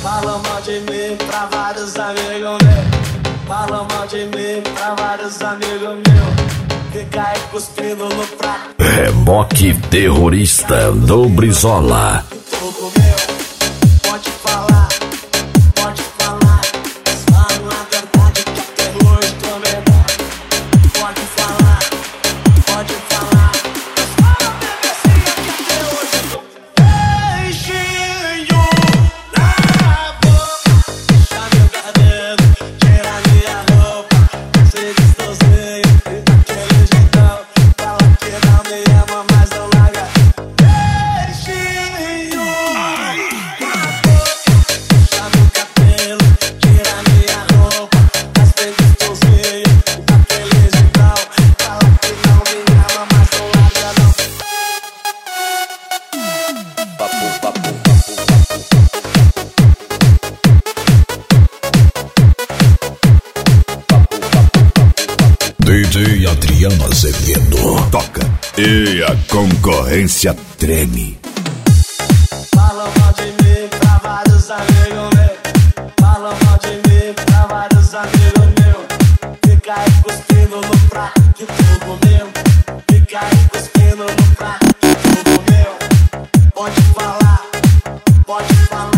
Fala mal de mim pra vários amigos meus. Fala mal de mim pra vários amigos meus. Fica aí cuspindo no prato. Reboque terrorista do Brizola. Tudo meu, pode falar, pode falar. Fala a verdade que até hoje tô menor. Pode falar, pode falar. Fala a bebezinha que até hoje tô. Beijinho na boca, deixa meu cabelo, tira minha roupa. Se distorcer daquele jeitão. Fala que não me ama, mas não larga. Beijinho na boca, deixa meu cabelo, tira minha roupa. Mas se distorcer daquele jeitão. Fala que não me ama, mas não larga não. DJ Adriano Azevedo toca e a concorrência treme. Fala mal de mim pra vários amigos meus. Fala mal de mim pra vários amigos meus. Fica aí cuspindo no prato de tudo meu. Fica aí cuspindo no prato de tudo meu. Pode falar, pode falar.